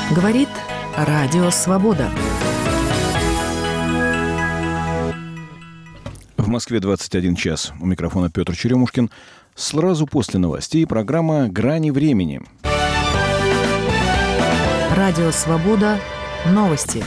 Говорит Радио Свобода. В Москве 21 час. У микрофона Петр Черемушкин. Сразу после новостей программа «Грани времени». Радио Свобода. Новости.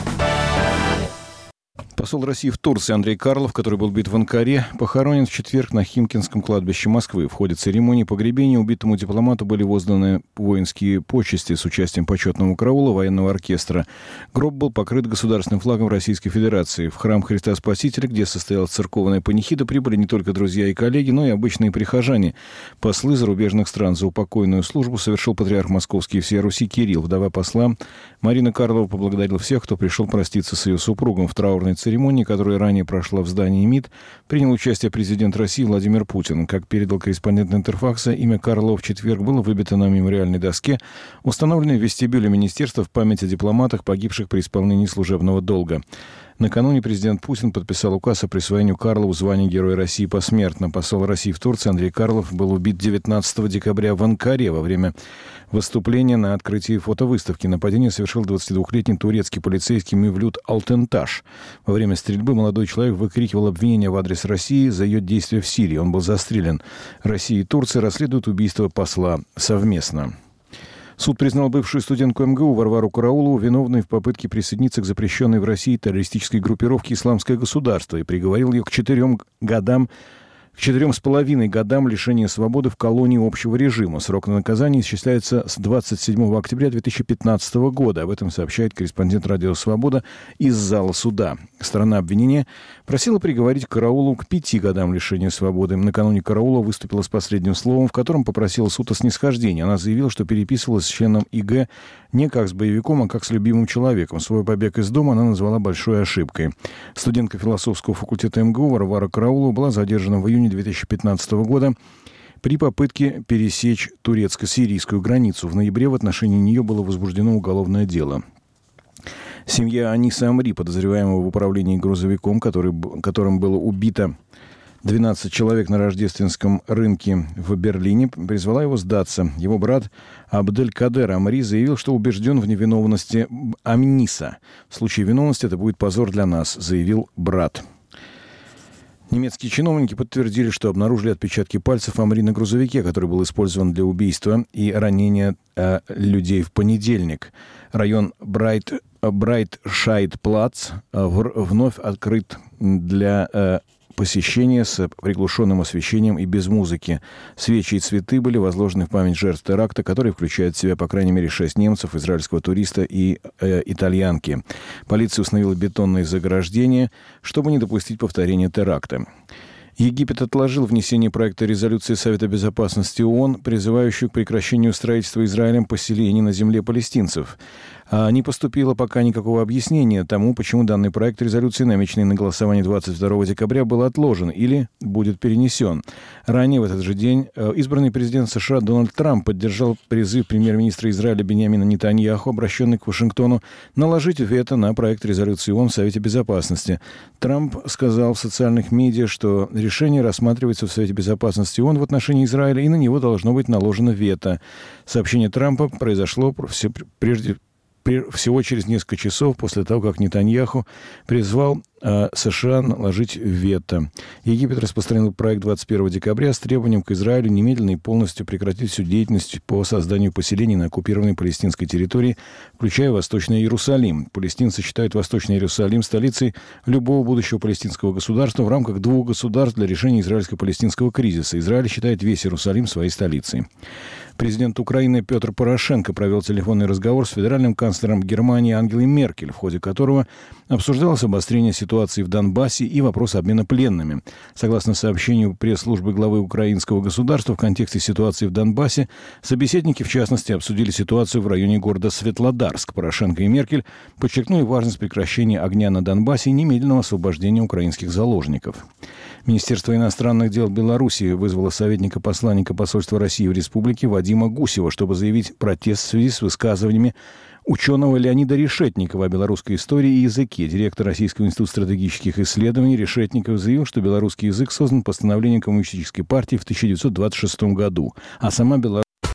Посол России в Турции Андрей Карлов, который был убит в Анкаре, похоронен в четверг на Химкинском кладбище Москвы. В ходе церемонии погребения убитому дипломату были возданы воинские почести с участием почетного караула военного оркестра. Гроб был покрыт государственным флагом Российской Федерации. В храм Христа Спасителя, где состоялась церковная панихида, прибыли не только друзья и коллеги, но и обычные прихожане. Послы зарубежных стран. За упокойную службу совершил патриарх Московский и всея Руси Кирилл. Вдова посла Марина Карлова поблагодарила всех, кто пришел проститься с ее супругом. В траурной церемонии, которая ранее прошла в здании МИД, принял участие президент России Владимир Путин. Как передал корреспондент Интерфакса, имя Карлова в четверг было выбито на мемориальной доске, установленной в вестибюле министерства в память о дипломатах, погибших при исполнении служебного долга. Накануне президент Путин подписал указ о присвоении Карлову звания Героя России посмертно. Посол России в Турции Андрей Карлов был убит 19 декабря в Анкаре во время выступления на открытии фотовыставки. Нападение совершил 22-летний турецкий полицейский Мевлют Алтенташ. Во время стрельбы молодой человек выкрикивал обвинения в адрес России за ее действия в Сирии. Он был застрелен. Россия и Турция расследуют убийство посла совместно. Суд признал бывшую студентку МГУ Варвару Караулову виновной в попытке присоединиться к запрещенной в России террористической группировке «Исламское государство» и приговорил ее к 4,5 годам лишения свободы в колонии общего режима. Срок на наказание исчисляется с 27 октября 2015 года. Об этом сообщает корреспондент «Радио Свобода» из зала суда. Сторона обвинения просила приговорить Караулову к 5 годам лишения свободы. Накануне Караулова выступила с последним словом, в котором попросила суд о снисхождении. Она заявила, что переписывалась с членом ИГ не как с боевиком, а как с любимым человеком. Свой побег из дома она назвала большой ошибкой. Студентка философского факультета МГУ Варвара Караулова была задержана в июне 2015 года при попытке пересечь турецко-сирийскую границу. В ноябре в отношении нее было возбуждено уголовное дело. Семья Аниса Амри, подозреваемого в управлении грузовиком, которым было убито 12 человек на рождественском рынке в Берлине, призвала его сдаться. Его брат Абделькадер Амри заявил, что убежден в невиновности Аниса. В случае виновности это будет позор для нас, заявил брат. Немецкие чиновники подтвердили, что обнаружили отпечатки пальцев Амри на грузовике, который был использован для убийства и ранения людей в понедельник. Район Брайтшайд-Плац вновь открыт для посещения с приглушенным освещением и без музыки. Свечи и цветы были возложены в память жертв теракта, который включает в себя, по крайней мере, 6 немцев, израильского туриста и итальянки. Полиция установила бетонные заграждения, чтобы не допустить повторения теракта. Египет отложил внесение проекта резолюции Совета Безопасности ООН, призывающую к прекращению строительства Израилем поселений на земле палестинцев. Не поступило пока никакого объяснения тому, почему данный проект резолюции, намеченный на голосование 22 декабря, был отложен или будет перенесен. Ранее в этот же день избранный президент США Дональд Трамп поддержал призыв премьер-министра Израиля Биньямина Нетаньяху, обращенный к Вашингтону, наложить вето на проект резолюции ООН в Совете Безопасности. Трамп сказал в социальных медиа, что решение рассматривается в Совете Безопасности ООН в отношении Израиля, и на него должно быть наложено вето. Сообщение Трампа произошло всего через несколько часов после того, как Нетаньяху призвал США наложить вето. Египет распространил проект 21 декабря с требованием к Израилю немедленно и полностью прекратить всю деятельность по созданию поселений на оккупированной палестинской территории, включая Восточный Иерусалим. Палестинцы считают Восточный Иерусалим столицей любого будущего палестинского государства в рамках двух государств для решения израильско-палестинского кризиса. Израиль считает весь Иерусалим своей столицей. Президент Украины Петр Порошенко провел телефонный разговор с федеральным канцлером Германии Ангелой Меркель, в ходе которого обсуждалось обострение ситуации в Донбассе и вопрос обмена пленными. Согласно сообщению пресс-службы главы украинского государства, в контексте ситуации в Донбассе собеседники, в частности, обсудили ситуацию в районе города Светлодарск. Порошенко и Меркель подчеркнули важность прекращения огня на Донбассе и немедленного освобождения украинских заложников. Министерство иностранных дел Беларуси вызвало советника-посланника посольства России в республике Вадима Гусева, чтобы заявить протест в связи с высказываниями ученого Леонида Решетникова о белорусской истории и языке. Директор Российского института стратегических исследований Решетников заявил, что белорусский язык создан постановлением Коммунистической партии в 1926 году, а сама Беларусь